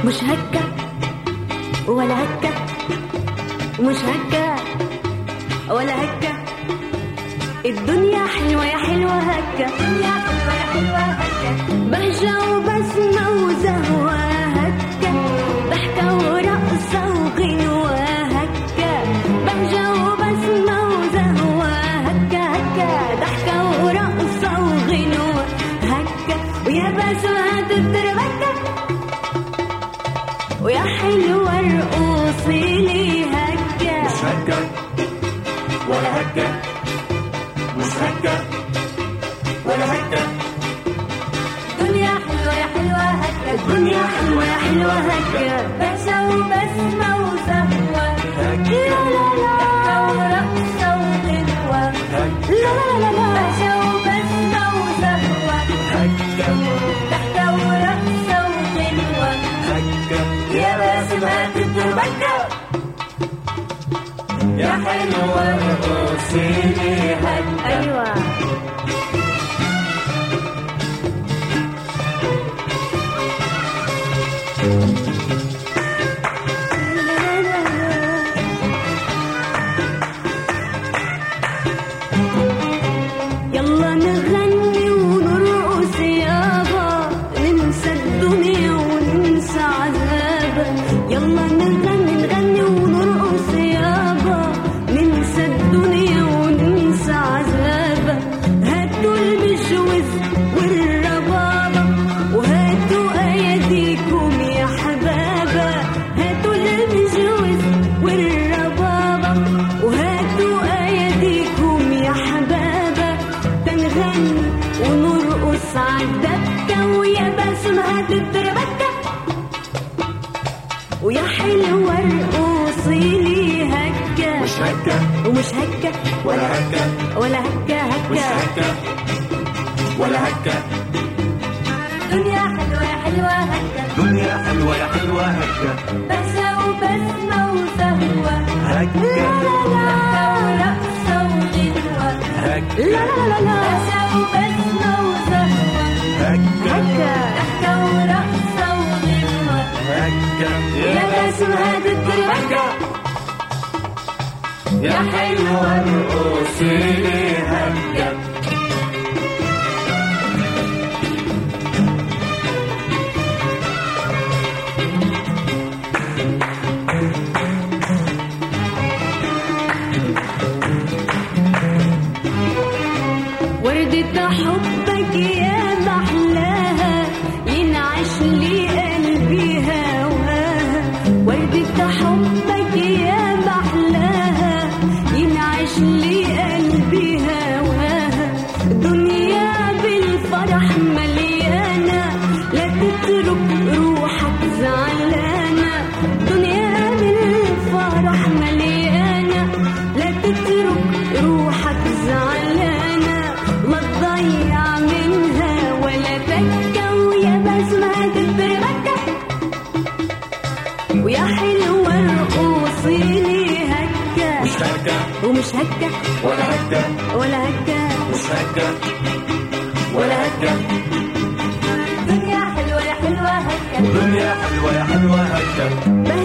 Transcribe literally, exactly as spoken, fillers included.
مش هكا ولا هكا، مش هكا ولا هكا. الدنيا حلوة يا حلوة هكا، الدنيا حلوة يا حلوة هكا. بهجة وبسمة وزهوة هكا، ضحكة ورقصة وغنوة هكا. بهجة وبسمة وزهوة هكا هكا، ضحكة ورقصة وغنوة هكا. ويا بسمة تتربكا ويا حلوة ارقصي لي هكا. مش هكا ولا هكا، مش هكا ولا هكا. الدنيا حلوة يا حلوة هكا، الدنيا حلوة يا حلوة هكا. بهجة وبسمة وزهوة هكا، لا لا لا ورقصة وغنوة هكا، لا لا لا بهجة وبسمة وزهوة هكا، ضحكة ورقصة وغنوة هكا. يا بسمة تتربكا يا حلوة ارقصي لي هكا. أيوة. يلا نغني ونرقص يابا، ننسى الدنيا وننسى عذابها. يلا نغني نغني ونرقص يابا، ننسى الدنيا وننسى عذابها. هاتوا المشوز والربابة وهاتوا ايديكم يا حبابة. هاتوا المشوز والربابة وهاتوا ايديكم يا حبابة. تنغني ونرقص عالدبكة ويا بسمة تتربكة ويا حلوة ارقصي لي هكا. مش هكا ومش هكا ولا هكا، ولا هكا مش هكا. هكا ولا هكا. الدنيا حلوة يا حلوة هكا، دنيا حلوة يا حلوة هكا. بهجة وبسمة وزهوة هكا، لا لا لا ورقصة وغنوة هكا، لا لا لا لا بهجة وبسمة وزهوة هكا، هكا. ضحكة ورقصة وغنوة هكا. يا بسمة تتربكا يا حلوة ارقصي لي هكا. وردة حبك يا محلاها، ينعش لي قلبي هواها. وردة حبك يا محلاها، ينعش لي قلبي هواها. دنيا بالفرح مليانة، لا تترك روحك زعلانة. دنيا بالفرح مليانة، لا تترك روحك زعلانة. ما تضيع منها ولا تكة ويا بسمة تتربكة ويا حلوة ارقصي لي هكا. مش هكا ومش هكا ولا هكا، ولا هكا. مش هكا ولا هكا. الدنيا حلوة يا حلوة هكا، دنيا حلوة يا حلوة هكا.